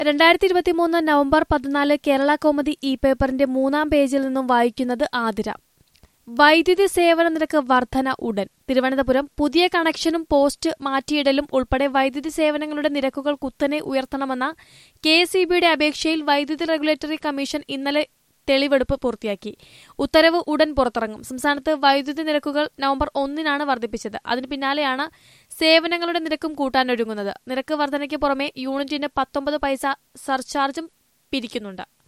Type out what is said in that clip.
2023 November 14 Kerala Kaumudi E പേപ്പറിന്റെ 3-ാം പേജിൽ നിന്നും വായിക്കുന്നത് ആതിര. വൈദ്യുതി സേവന നിരക്ക് വർധന ഉടൻ. തിരുവനന്തപുരം. പുതിയ കണക്ഷനും പോസ്റ്റ് മാറ്റിയിടലും ഉൾപ്പെടെ വൈദ്യുതി സേവനങ്ങളുടെ നിരക്കുകൾ കുത്തനെ ഉയർത്തണമെന്ന കെഎസ്ഇബിയുടെ അപേക്ഷയിൽ വൈദ്യുതി റെഗുലേറ്ററി കമ്മീഷൻ ഇന്നലെ തെളിവെടുപ്പ് പൂർത്തിയാക്കി. ഉത്തരവ് ഉടൻ പുറത്തിറങ്ങും. സംസ്ഥാനത്ത് വൈദ്യുതി നിരക്കുകൾ നവംബർ 1-നാണ് വർദ്ധിപ്പിച്ചത്. അതിന് പിന്നാലെയാണ് സേവനങ്ങളുടെ നിരക്കും കൂട്ടാനൊരുങ്ങുന്നത്. നിരക്ക് വർധനയ്ക്ക് പുറമെ യൂണിറ്റിന് 19 പൈസ സർചാർജും പിരിക്കുന്നുണ്ട്.